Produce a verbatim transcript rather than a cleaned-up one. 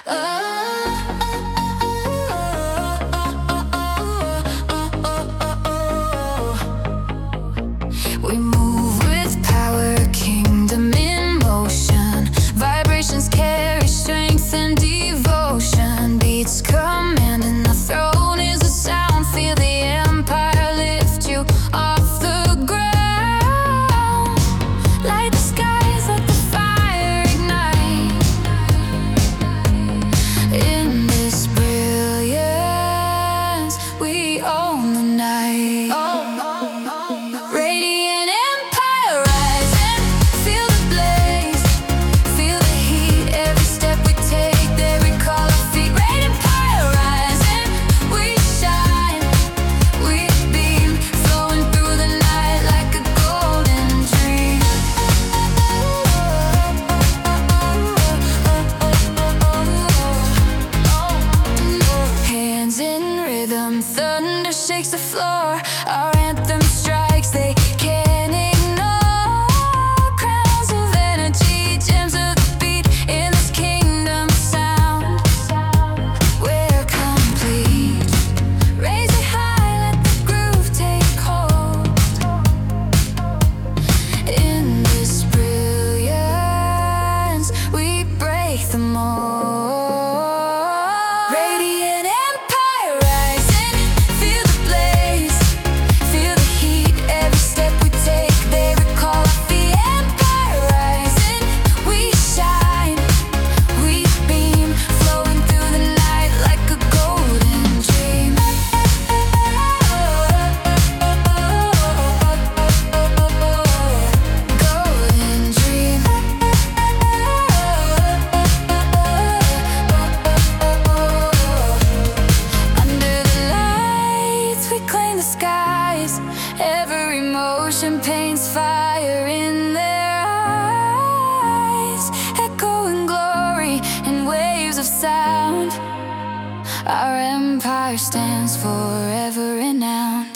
We move with power, kingdom in motion. Vibrations carry strength and devotion. Beats command and the throne is a sound. Feel the empire lift you off the ground. Light the skies, let the fire ignite. In this brilliance, we own the night. Oh. Radiant empire rising, feel the blaze, feel the heat, every step we take, there we call our feet. Radiant empire rising, we shine, we beam, flowing through the night like a golden dream. Hands in rhythm, thunder shakes the floor, our anthem strikes, they can't ignore. Crowns of energy, gems of the beat, in this kingdom sound, we're complete. Raise it high, let the groove take hold. In this brilliance, we break the mold. Radiant empire rising, feel the blaze, feel the heat, every step we take, they recall our feet. Empire rising, we shine, we beam, flowing through the night like a golden dream. Golden dream. Under the lights, we claim the skies. Every motion paints fire in their eyes. Echoing glory in waves of sound. Our empire stands forever renowned.